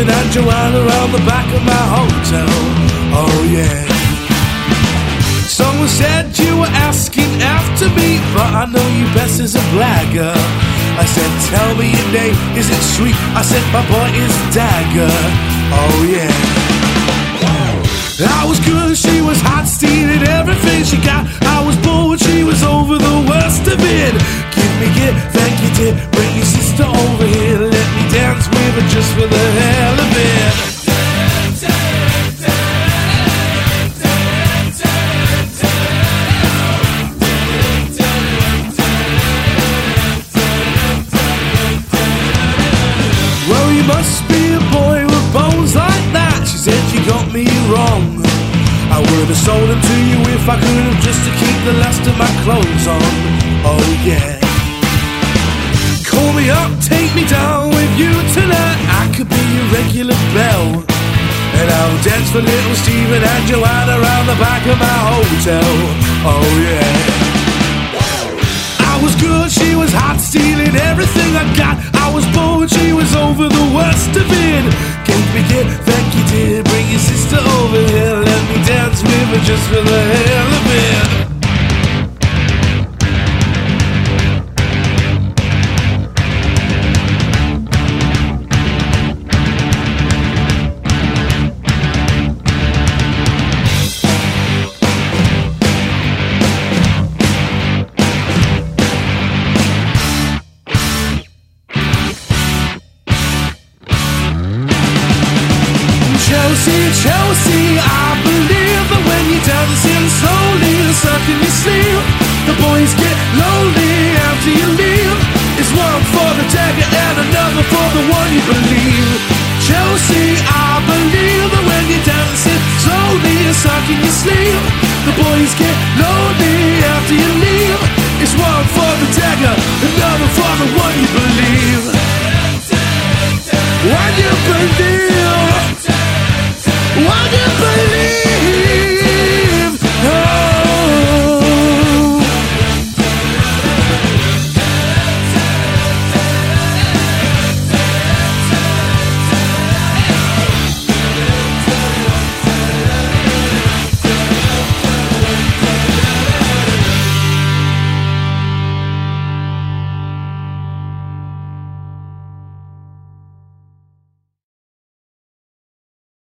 Stephen and Joanna around the back of my hotel. Oh yeah. Someone said you were asking after me, but I know you best as a blagger. I said, tell me your name, is it sweet? I said, my boy is Dagger. Oh yeah. I was good, she was hot, stealing everything she got. I was bored, she was over the worst of it. Give me it, thank you dear. Bring your sister over here, let me dance with her just for the hell of it. Well, you must be a boy with bones like that. She said you got me wrong. I would have sold them to you if I could have, just to keep the last of my clothes on. Oh yeah. Call me up, take me down with you tonight. I could be your regular belle, and I'll dance for little Stephen and Joanna around the back of my hotel. Oh yeah. I was good, she was hot, stealing everything I got. I was bored, she was over the worst of it. Gave me it, thank you dear. Bring your sister over here, let me dance with her just for the hell of it. Chelsea, Chelsea, I believe that when you're dancing slowly and sucking your sleeve, the boys get lonely after you leave. It's one for the dagger and another for the one you believe. Chelsea, I believe that when you're dancing slowly and sucking your sleeve, the boys get lonely after you leave. It's one for the dagger, another for the one you believe. One you believe. What do you believe?